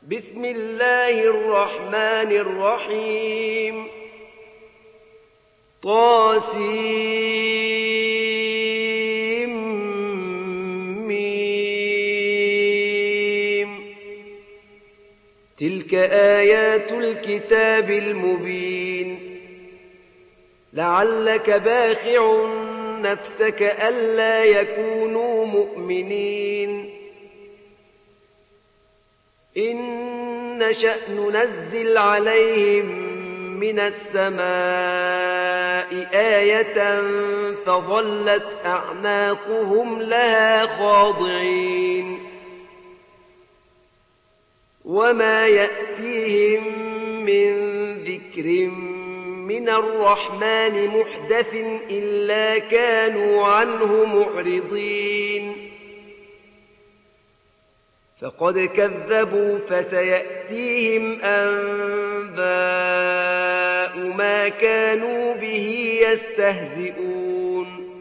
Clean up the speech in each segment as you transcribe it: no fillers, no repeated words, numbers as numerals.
بسم الله الرحمن الرحيم طاسيم تلك آيات الكتاب المبين لعلك باخع نفسك ألا يكونوا مؤمنين إن نشأ ننزل عليهم من السماء آية فظلت أعناقهم لها خاضعين وما يأتيهم من ذكر من الرحمن محدث إلا كانوا عنه معرضين فقد كذبوا فسيأتيهم أنباء ما كانوا به يستهزئون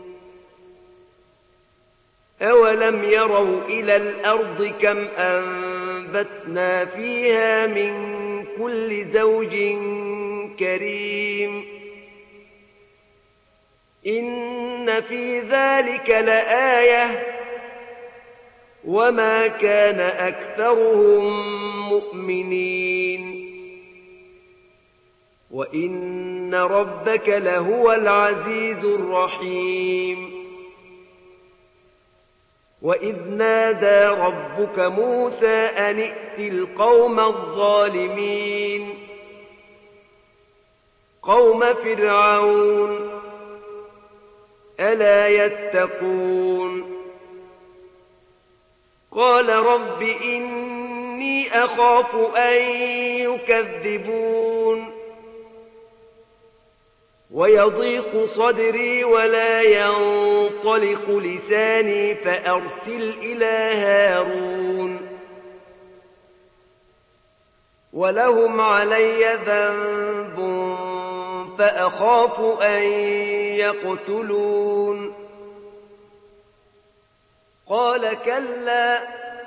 أولم يروا إلى الأرض كم أنبتنا فيها من كل زوج كريم إن في ذلك لآية وما كان أكثرهم مؤمنين وإن ربك لهو العزيز الرحيم وإذ نادى ربك موسى أن ائت القوم الظالمين قوم فرعون ألا يتقون قال رب إني أخاف أن يكذبون ويضيق صدري ولا ينطلق لساني فأرسل إلى هارون ولهم علي ذنب فأخاف أن يقتلون قال كلا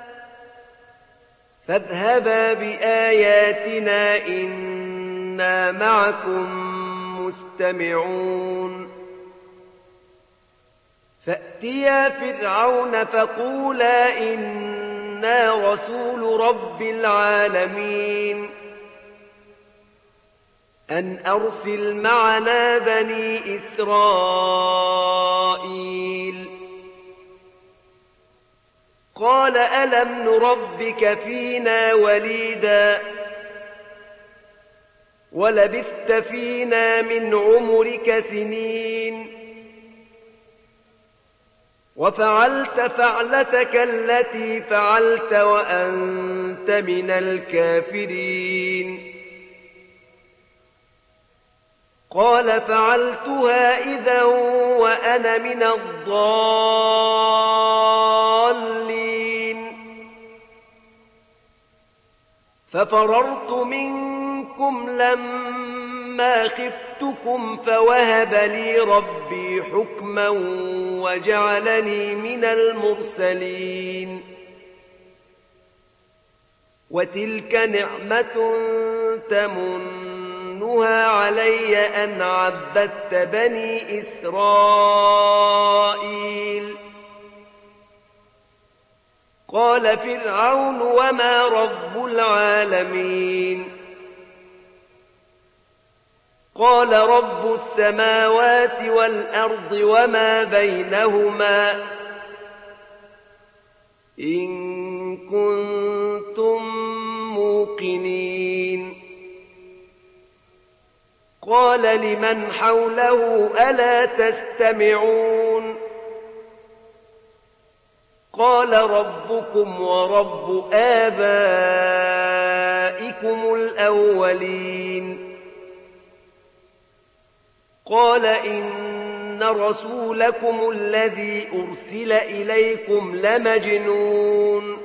فاذهبا بآياتنا إنا معكم مستمعون فأتيا فرعون فقولا إنا رسول رب العالمين أن أرسل معنا بني إسرائيل قال ألم نربك فينا وليدا ولبثت فينا من عمرك سنين وفعلت فعلتك التي فعلت وأنت من الكافرين قال فعلتها إذا وأنا من الضالين ففررت منكم لما خفتكم فوهب لي ربي حكما وجعلني من المرسلين وتلك نعمة تمنها علي أن عبدت بني إسرائيل قال فرعون وما رب العالمين قال رب السماوات والأرض وما بينهما إن كنتم موقنين قال لمن حوله ألا تستمعون قال ربكم ورب آبائكم الأولين قال إن رسولكم الذي أرسل إليكم لمجنون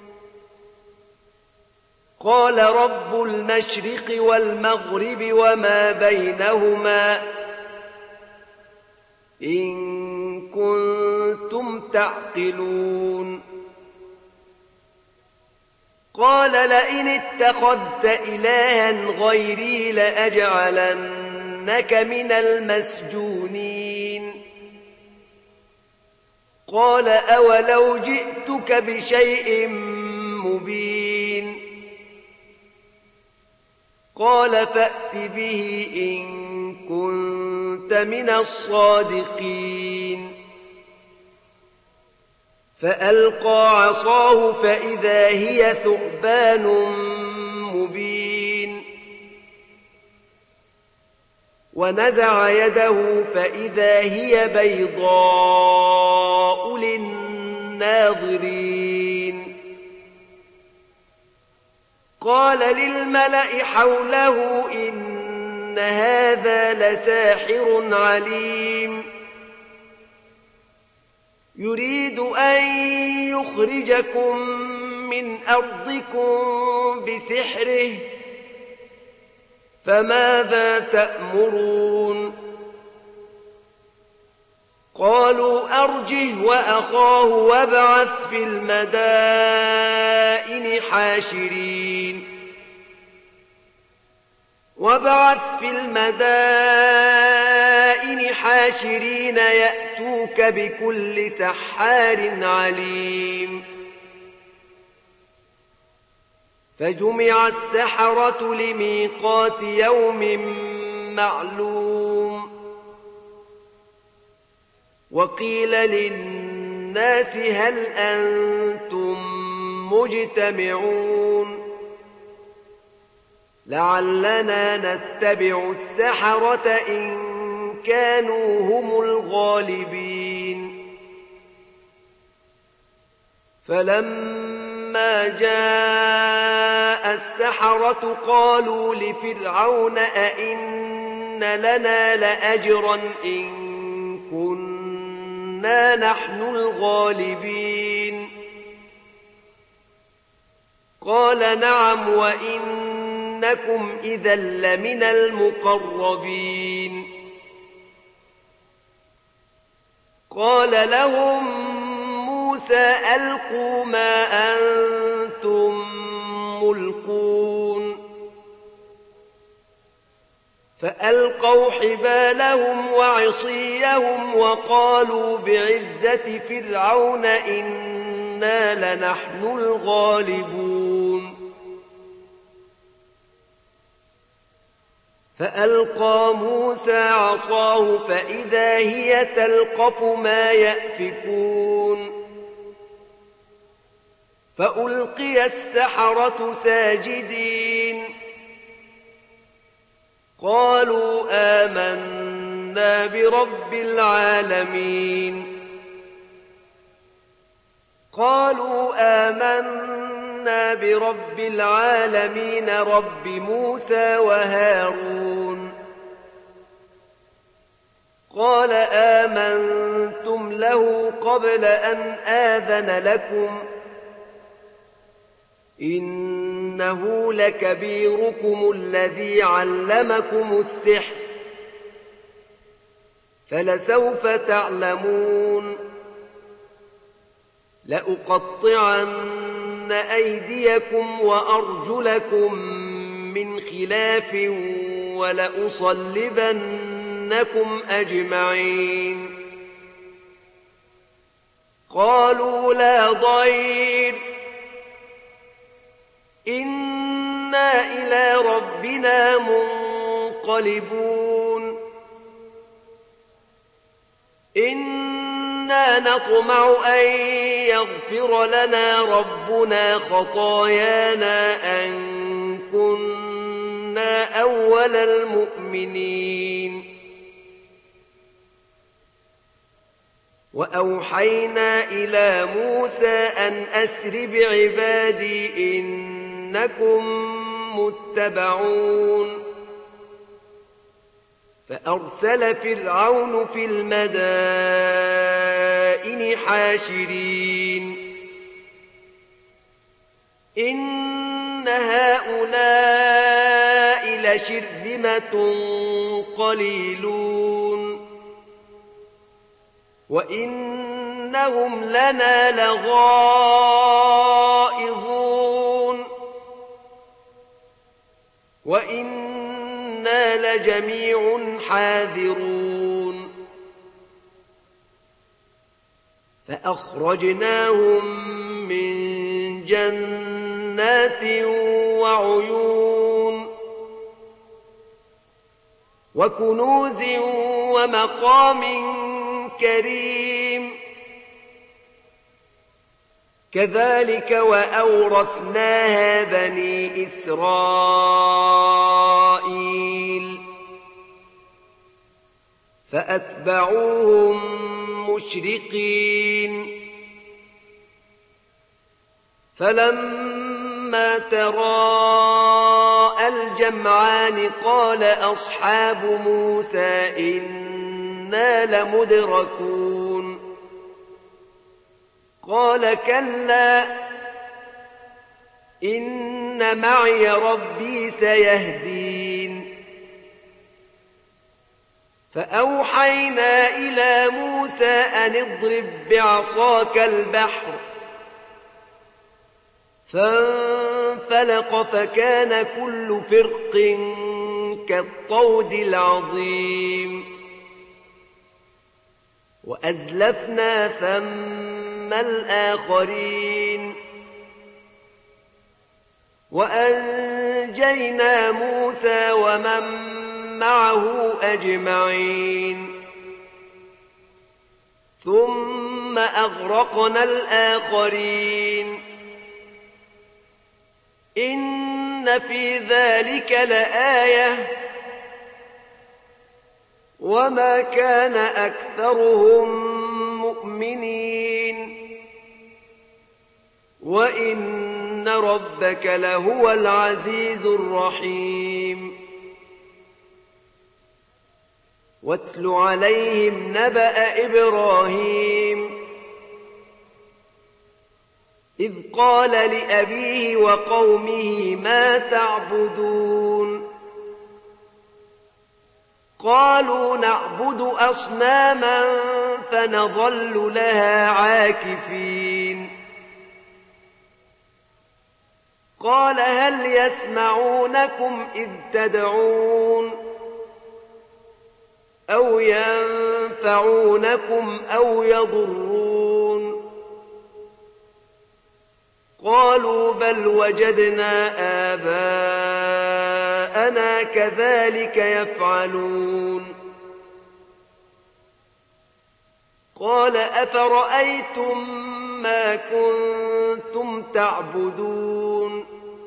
قال رب المشرق والمغرب وما بينهما إن كنتم تعقلون قال لئن اتخذت إلها غيري لأجعلنك من المسجونين قال أولو جئتك بشيء مبين قال فأت به إن كنت من الصادقين فألقى عصاه فإذا هي ثعبان مبين ونزع يده فإذا هي بيضاء للناظرين قال للملأ حوله إن هذا لساحر عليم يريد أن يخرجكم من أرضكم بسحره فماذا تأمرون قالوا أرجه وأخاه وابعث في المدائن حاشرين يأتوك بكل سحار عليم فجمع السحرة لميقات يوم معلوم وقيل للناس هل أنتم مجتمعون لعلنا نتبع السحرة إن كانوا هم الغالبين فلما جاء السحرة قالوا لفرعون أئن لنا لأجرا إن كنا نحن الغالبين قال نعم وإنكم إذا لمن المقربين قال لهم موسى ألقوا ما أنتم ملقون فألقوا حبالهم وعصيهم وقالوا بعزة فرعون إنا لنحن الغالبون فألقى موسى عصاه فإذا هي تلقف ما يأفكون فألقي السحرة ساجدين قالوا آمنا برب العالمين رب موسى وهارون قال آمنتم له قبل أن آذن لكم إنه لكبيركم الذي علمكم السحر فلسوف تعلمون لأقطعن أيديكم وأرجلكم من خلاف ولأصلبنكم أجمعين قالوا لا ضير إنا إلى ربنا منقلبون إنا نطمع أن يغفر لنا ربنا خطايانا أن كنا أول المؤمنين وأوحينا إلى موسى أن أسر بعبادي إنكم متبعون فأرسل فرعون في المدائن حاشرين إن هؤلاء لشرذمة قليلون وإنهم لنا لغائظون وإنا لجميع حاذرون فأخرجناهم من جنات وعيون وكنوز ومقام كريم كذلك وأورثناها بني إسرائيل فأتبعوهم مشرقين فلما تراءى الجمعان قال أصحاب موسى إنا لمدركون قال كلا إن معي ربي سيهدين فأوحينا إلى موسى أن اضرب بعصاك البحر فانفلق فكان كل فرق كالطود العظيم وأزلفنا ثم الآخرين وأنجينا موسى ومن معه أجمعين ثم أغرقنا الآخرين إن في ذلك لآية وما كان أكثرهم مؤمنين وإن ربك لهو العزيز الرحيم واتل عليهم نبأ إبراهيم إذ قال لأبيه وقومه ما تعبدون قالوا نعبد أصناما فنظل لها عاكفين قال هل يسمعونكم إذ تدعون أو ينفعونكم أو يضرون قالوا بل وجدنا آباءنا كذلك يفعلون قال أفرأيتم ما كنتم تعبدون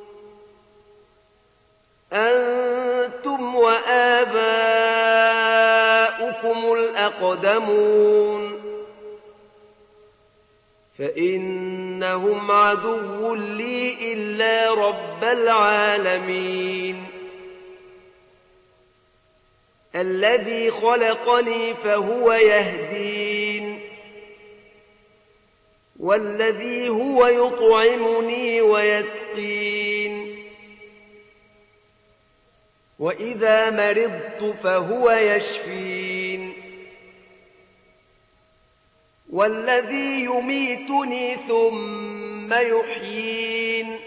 أنتم وآباؤكم الأقدمون فإنهم عدو لي إلا رب العالمين الذي خلقني فهو يهدين والذي هو يطعمني ويسقين وإذا مرضت فهو يشفين والذي يميتني ثم يحيين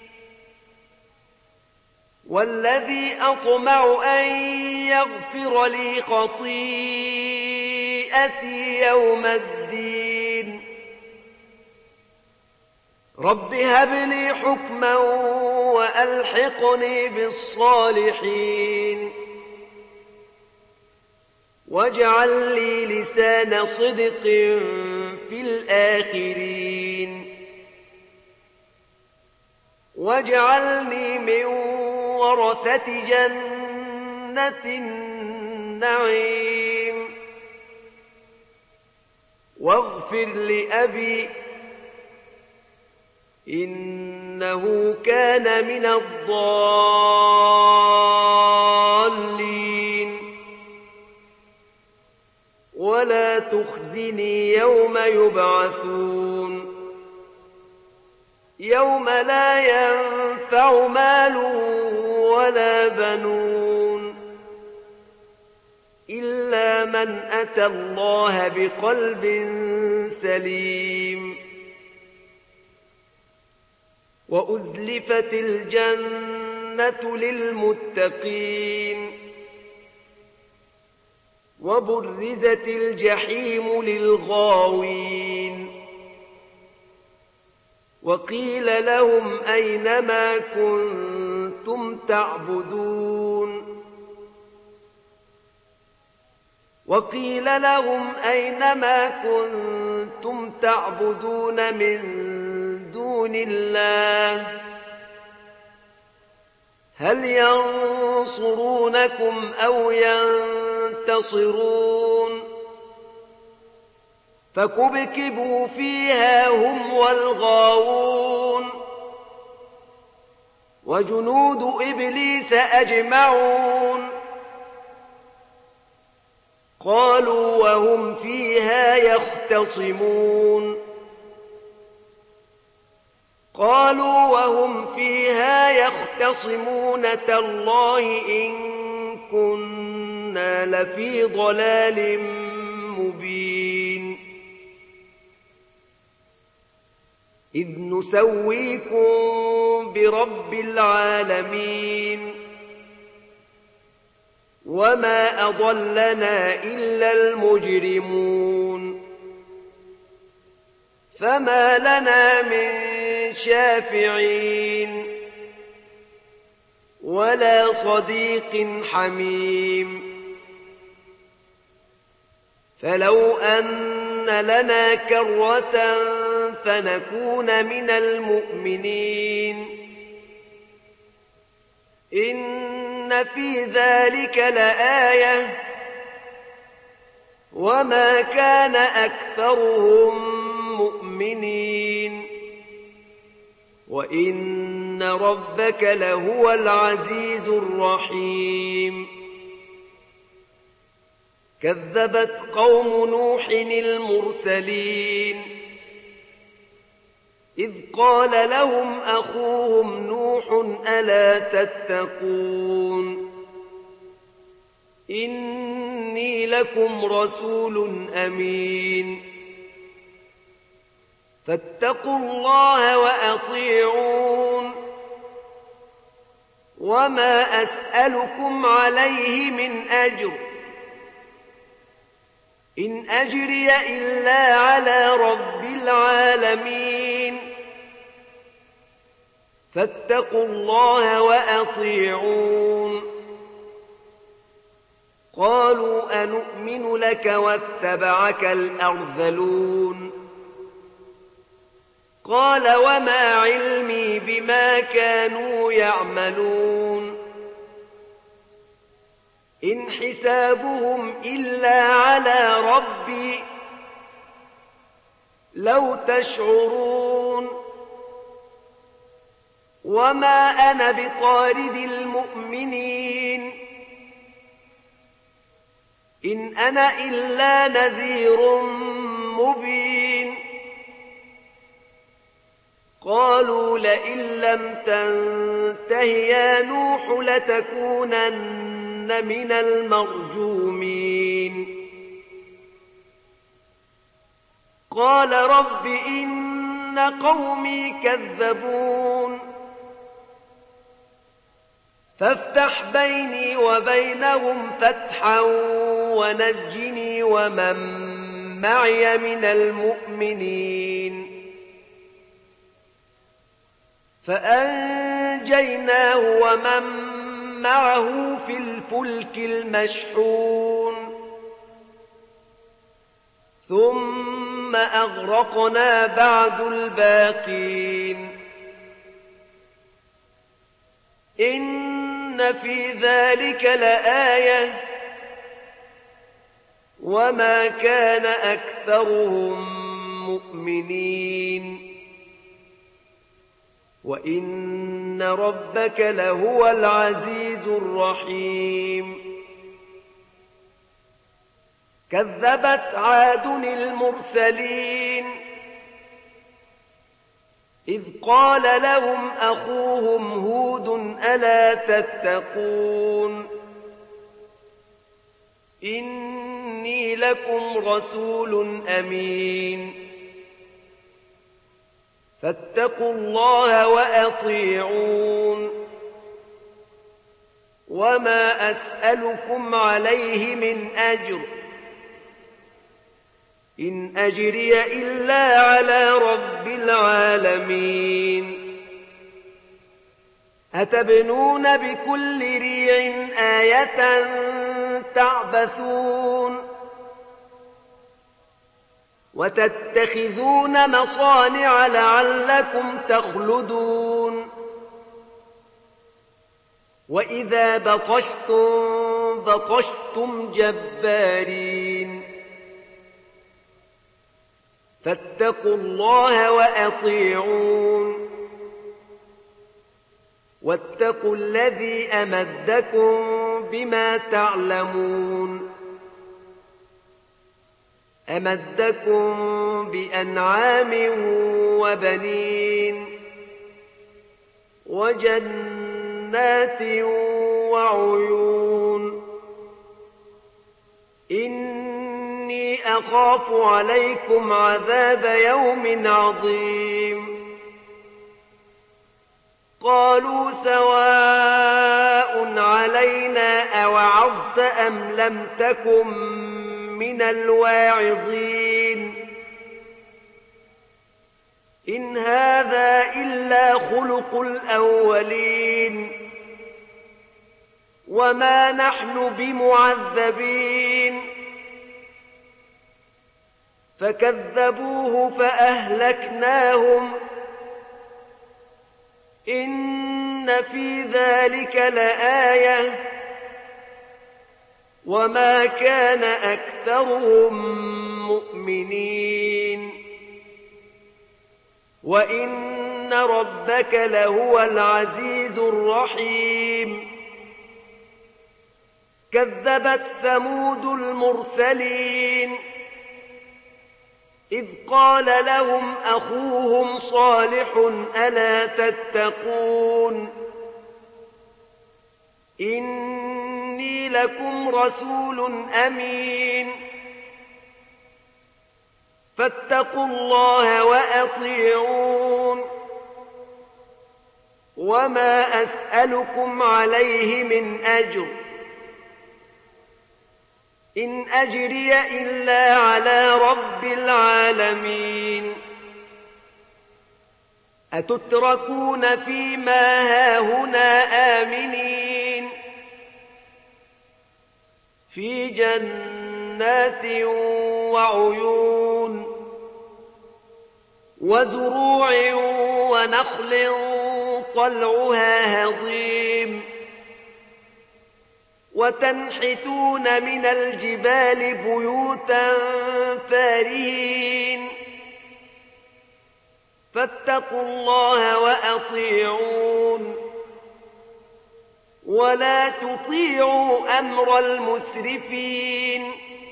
والذي أطمع أن يغفر لي خطيئتي يوم الدين رب هب لي حكما وألحقني بالصالحين واجعل لي لسان صدق في الآخرين واجعلني من ورثة جنة النعيم واغفر لأبي إنه كان من الضالين ولا تخزني يوم يبعثون يوم لا ينفع مال ولا بنون إلا من أتى الله بقلب سليم وأزلفت الجنة للمتقين وبرزت الجحيم للغاوين وقيل لهم أين ما كنتم تعبدون وقيل لهم أين ما كنتم تعبدون من دون الله هل ينصرونكم أو ينتصرون فكبكبوا فيها هم والغاوون وجنود إبليس أجمعون قالوا وهم فيها يختصمون تالله إن كنا لفي ضلال مبين إذ نسويكم برب العالمين وما أضلنا إلا المجرمون فما لنا من شافعين ولا صديق حميم فلو أن لنا كرة فنكون من المؤمنين إن في ذلك لآية وما كان أكثرهم مؤمنين وإن ربك لهو العزيز الرحيم كذبت قوم نوح المرسلين إذ قال لهم أخوهم نوح ألا تتقون إني لكم رسول أمين فاتقوا الله وأطيعون وما أسألكم عليه من أجر إن أجري إلا على رب العالمين فاتقوا الله وأطيعون قالوا أنؤمن لك واتبعك الأرذلون قال وما علمي بما كانوا يعملون إن حسابهم إلا على ربي لو تشعرون وما أنا بطارد المؤمنين إن أنا إلا نذير مبين قالوا لئن لم تنته يا نوح لتكونن من المرجومين قال رب إن قومي كذبون فافتح بيني وبينهم فتحا ونجني ومن معي من المؤمنين فأنجيناه ومن معه في الفلك المشحون ثم أغرقنا بعد الباقين إن في ذلك لآية وما كان أكثرهم مؤمنين وإن ربك لهو العزيز الرحيم كذبت عاد المرسلين إذ قال لهم أخوهم هود ألا تتقون إني لكم رسول أمين فاتقوا الله وأطيعون وما أسألكم عليه من أجر إن أجري إلا على رب العالمين أتبنون بكل ريع آية تعبثون وتتخذون مصانع لعلكم تخلدون وإذا بطشتم جبارين فاتقوا الله وأطيعون واتقوا الذي أمدكم بما تعلمون أمدكم بأنعام وبنين وجنات وعيون إني أخاف عليكم عذاب يوم عظيم قالوا سواء علينا أوعظت أم لم تكن من الواعظين إن هذا إلا خلق الأولين وما نحن بمعذبين فكذبوه فأهلكناهم إن في ذلك لآية وما كان أكثرهم مؤمنين وإن ربك لهو العزيز الرحيم كذبت ثمود المرسلين إذ قال لهم أخوهم صالح ألا تتقون إني لكم رسول أمين فاتقوا الله وأطيعون وما أسألكم عليه من أجر إن أجري إلا على رب العالمين أتتركون فيما هاهنا آمنين في جنات وعيون وزروع ونخل طلعها هضيم وتنحتون من الجبال بيوتا فارهين فاتقوا الله وأطيعون ولا تطيعوا أمر المسرفين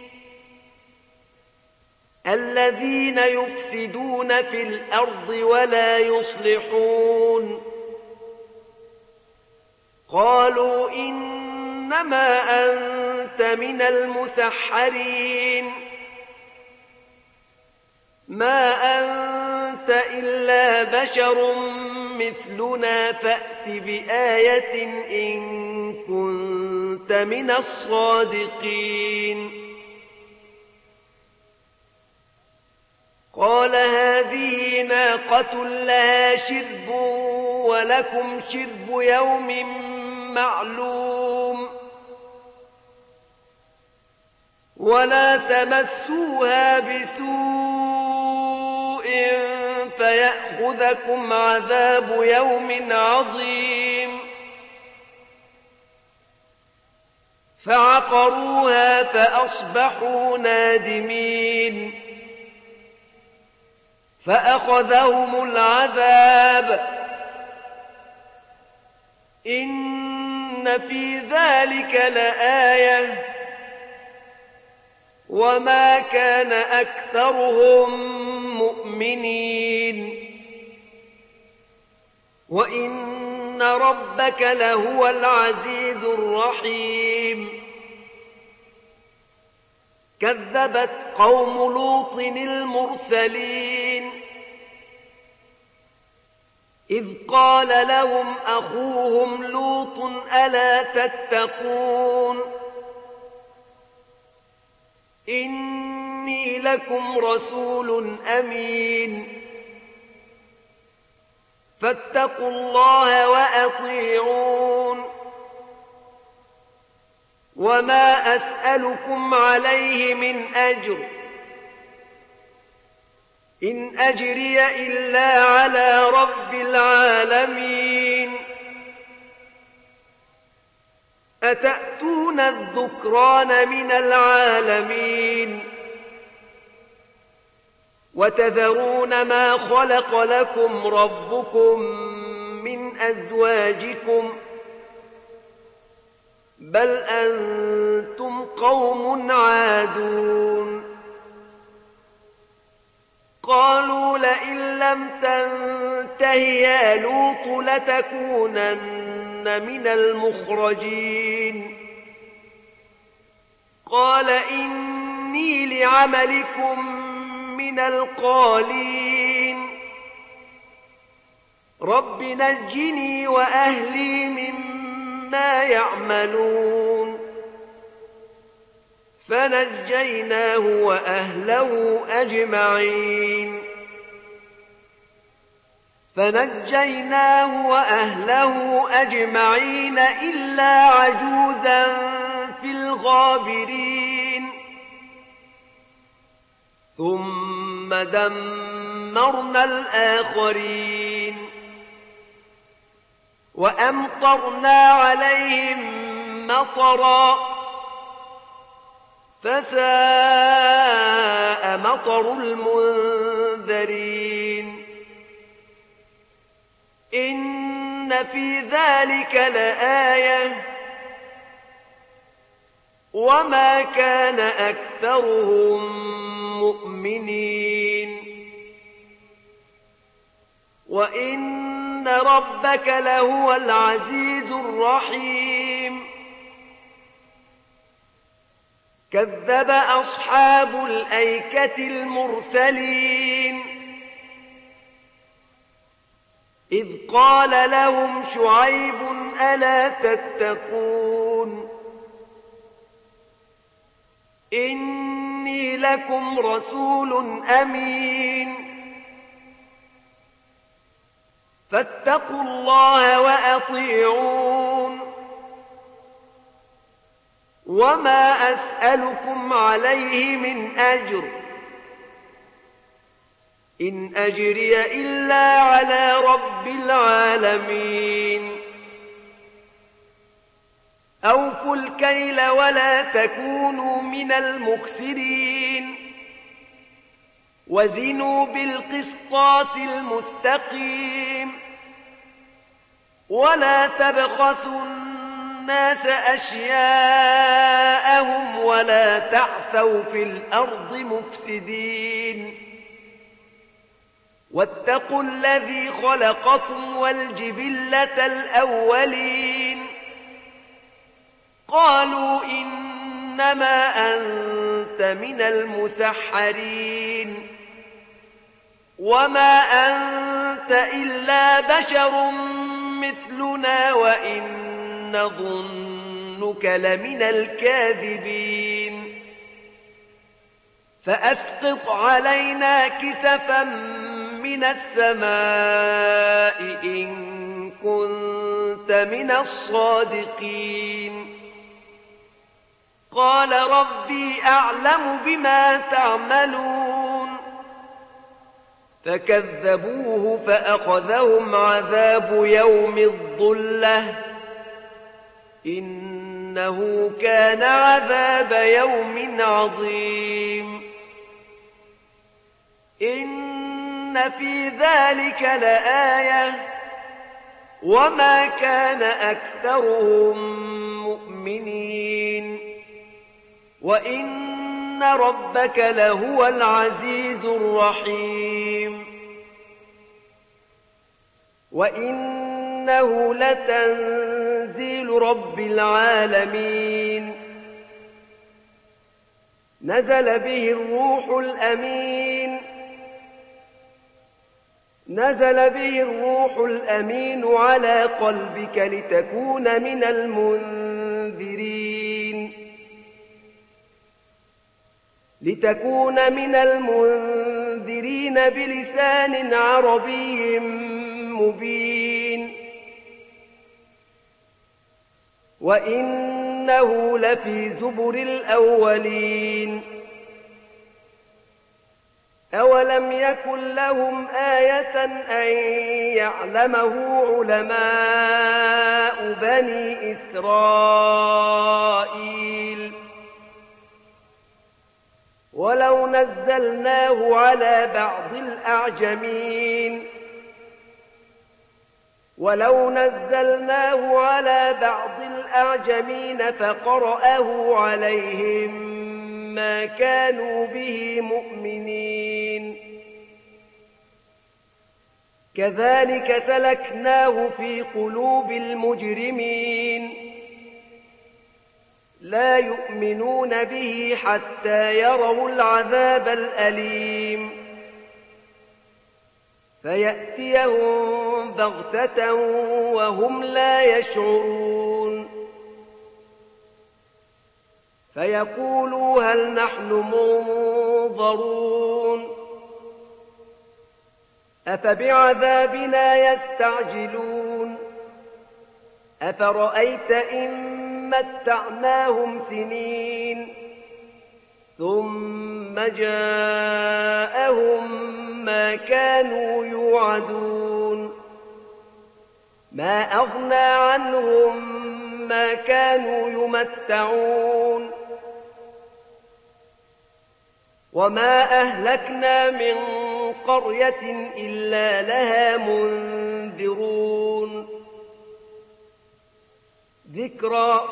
الذين يفسدون في الأرض ولا يصلحون قالوا إنما أنت من المسحرين ما أنت إلا بشر مثلنا فأت بآية إن كنت من الصادقين قال هذه ناقة لها شرب ولكم شرب يوم معلوم ولا تمسوها بسوء فيأخذكم عذاب يوم عظيم فعقروها فأصبحوا نادمين فأخذهم العذاب إن في ذلك لآية وما كان أكثرهم مؤمنين وإن ربك لهو العزيز الرحيم كذبت قوم لوط المرسلين إذ قال لهم أخوهم لوط ألا تتقون إني لكم رسول أمين فاتقوا الله وأطيعون وما أسألكم عليه من أجر إن أجري إلا على رب العالمين أتأتون الذكران من العالمين وتذرون ما خلق لكم ربكم من أزواجكم بل أنتم قوم عادون قالوا لئن لم تنته يا لوط لتكونن من المخرجين قال إني لعملكم من القالين رب نجني وأهلي مما يعملون فنجيناه وأهله أجمعين إلا عجوزا في الغابرين ثم دمرنا الآخرين وأمطرنا عليهم مطرا فساء مطر المنذرين إن في ذلك لآية وما كان أكثرهم مؤمنين وإن ربك لهو العزيز الرحيم كذب أصحاب الأيكة المرسلين إذ قال لهم شعيب ألا تتقون إني لكم رسول أمين فاتقوا الله وأطيعون وما أسألكم عليه من أجر إن أجري إلا على رب العالمين أوفوا الكيل ولا تكونوا من المخسرين وزنوا بالقسطاس المستقيم ولا تبخسوا الناس أشياءهم ولا تعثوا في الأرض مفسدين واتقوا الذي خلقكم والجبلة الأولين قالوا إنما أنت من المسحرين وما أنت إلا بشر مثلنا وإن نظنك لمن الكاذبين فأسقط علينا كسفا من السماء إن كنت من الصادقين قال ربي أعلم بما تعملون فكذبوه فأخذهم عذاب يوم الظلة إنه كان عذاب يوم عظيم إن في ذلك لآية وما كان أكثرهم مؤمنين وإن ربك لهو العزيز الرحيم وإنه لتنزيل رب العالمين نزل به الروح الأمين نزل به الروح الأمين على قلبك لتكون من المنذرين بلسان عربي مبين وإنه لفي زبر الأولين أولم يكن لهم آية أن يعلمه علماء بني إسرائيل ولو نزلناه على بعض الأعجمين فقرأه عليهم ما كانوا به مؤمنين كذلك سلكناه في قلوب المجرمين لا يؤمنون به حتى يروا العذاب الأليم فيأتيهم بغتة وهم لا يشعرون فيقولوا هل نحن منظرون أفبعذابنا يستعجلون أفرأيت إن متعناهم سنين ثم جاءهم ما كانوا يوعدون ما أغنى عنهم ما كانوا يمتعون وما أهلكنا من قرية إلا لها منذرون ذكرى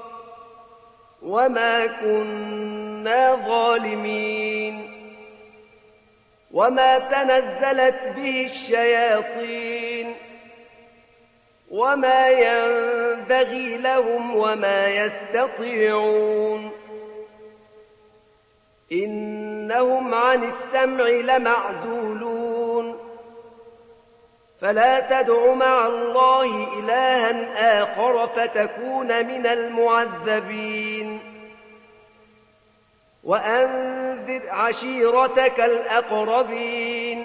وما كنا ظالمين وما تنزلت به الشياطين وما ينبغي لهم وما يستطيعون إنهم عن السمع لمعزولون فلا تدع مع الله إلها آخر فتكون من المعذبين وأنذر عشيرتك الأقربين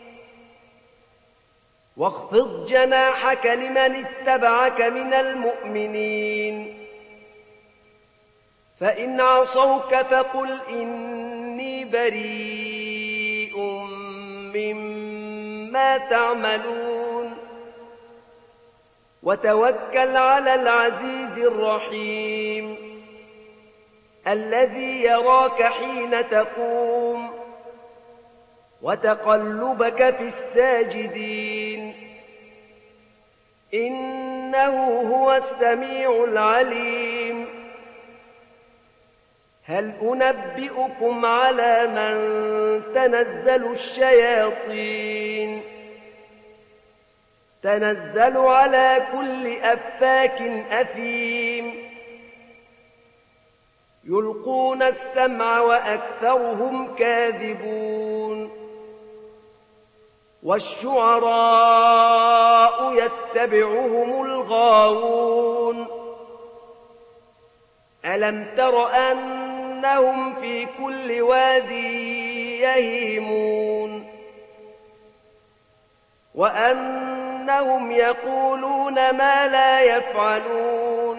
واخفض جناحك لمن اتبعك من المؤمنين فإن عصوك فقل إني بريء مما تعملون وتوكل على العزيز الرحيم الذي يراك حين تقوم وتقلبك في الساجدين إنه هو السميع العليم هل أنبئكم على من تنزل الشياطين تنزل على كل أفاك أثيم يلقون السمع وأكثرهم كاذبون والشعراء يتبعهم الغاوون ألم تر أنهم في كل واد يهيمون وأنهم يقولون ما لا يفعلون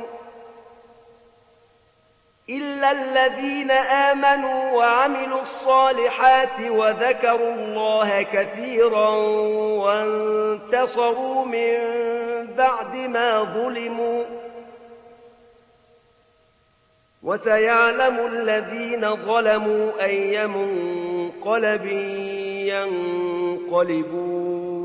إلا الذين آمنوا وعملوا الصالحات وذكروا الله كثيرا وانتصروا من بعد ما ظلموا وسيعلم الذين ظلموا أي منقلب ينقلبون